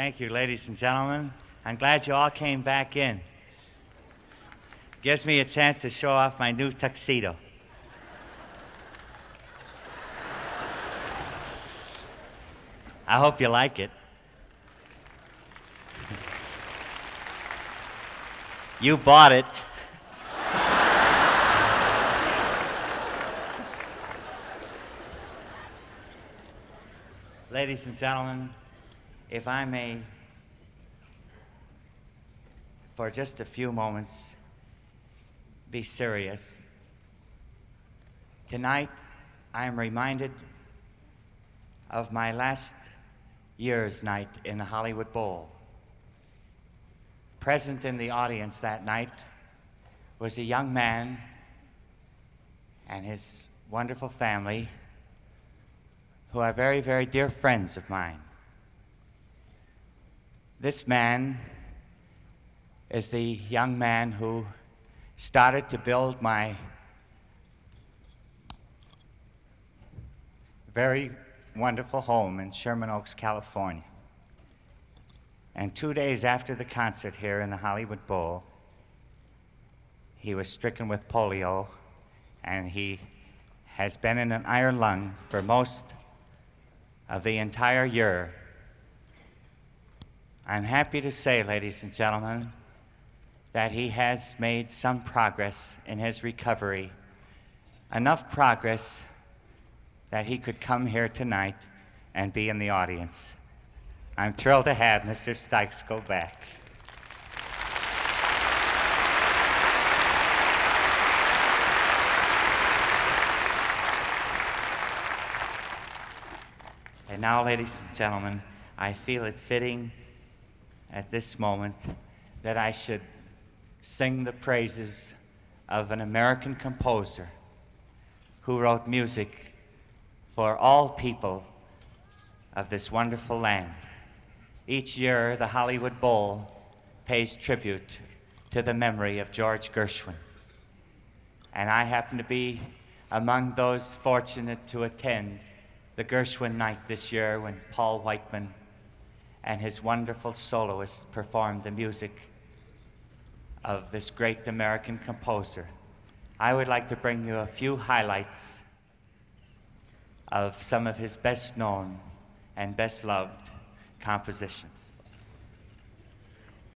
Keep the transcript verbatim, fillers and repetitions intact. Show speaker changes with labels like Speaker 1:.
Speaker 1: Thank you, ladies and gentlemen. I'm glad you all came back in. Gives me a chance to show off my new tuxedo. I hope you like it. You bought it. Ladies and gentlemen, if I may, for just a few moments, be serious. Tonight, I am reminded of my last year's night in the Hollywood Bowl. Present in the audience that night was a young man and his wonderful family who are very, very dear friends of mine. This man is the young man who started to build my very wonderful home in Sherman Oaks, California. And two days after the concert here in the Hollywood Bowl, he was stricken with polio, and he has been in an iron lung for most of the entire year. I'm happy to say, ladies and gentlemen, that he has made some progress in his recovery, enough progress that he could come here tonight and be in the audience. I'm thrilled to have Mister Steichsel back. And now, ladies and gentlemen, I feel it fitting at this moment that I should sing the praises of an American composer who wrote music for all people of this wonderful land. Each year, the Hollywood Bowl pays tribute to the memory of George Gershwin. And I happen to be among those fortunate to attend the Gershwin night this year when Paul Whiteman and his wonderful soloists performed the music of this great American composer. I would like to bring you a few highlights of some of his best known and best loved compositions.